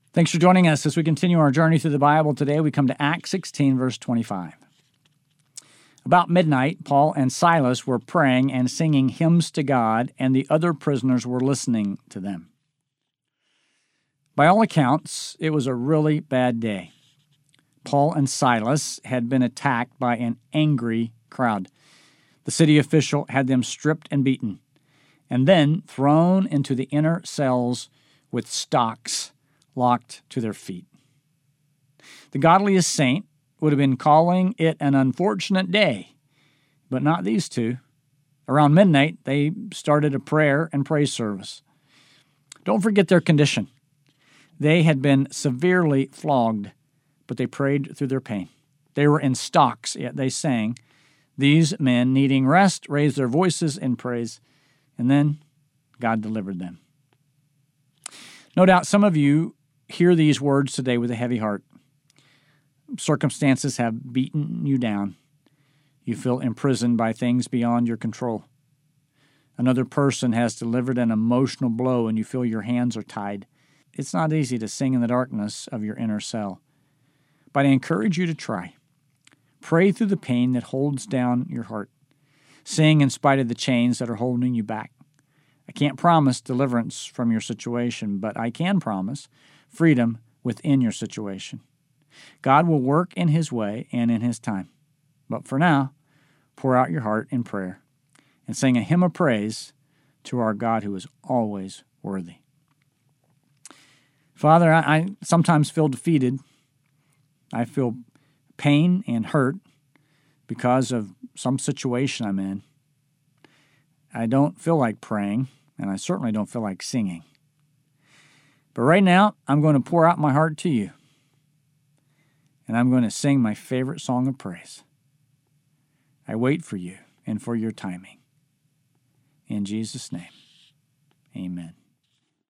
Thanks for joining us as we continue our journey through the Bible. Today we come to Acts 16, verse 25. About midnight, Paul and Silas were praying and singing hymns to God, and the other prisoners were listening to them. By all accounts, it was a really bad day. Paul and Silas had been attacked by an angry crowd. The city official had them stripped and beaten, and then thrown into the inner cells with stocks locked to their feet. The godliest saint would have been calling it an unfortunate day, but not these two. Around midnight, they started a prayer and praise service. Don't forget their condition. They had been severely flogged, but they prayed through their pain. They were in stocks, yet they sang. These men, needing rest, raised their voices in praise, and then God delivered them. No doubt some of you hear these words today with a heavy heart. Circumstances have beaten you down. You feel imprisoned by things beyond your control. Another person has delivered an emotional blow and you feel your hands are tied. It's not easy to sing in the darkness of your inner cell. But I encourage you to try. Pray through the pain that holds down your heart. Sing in spite of the chains that are holding you back. I can't promise deliverance from your situation, but I can promise freedom within your situation. God will work in His way and in His time. But for now, pour out your heart in prayer and sing a hymn of praise to our God who is always worthy. Father, I sometimes feel defeated. I feel pain and hurt because of some situation I'm in. I don't feel like praying, and I certainly don't feel like singing. But right now, I'm going to pour out my heart to you. And I'm going to sing my favorite song of praise. I wait for you and for your timing. In Jesus' name, amen.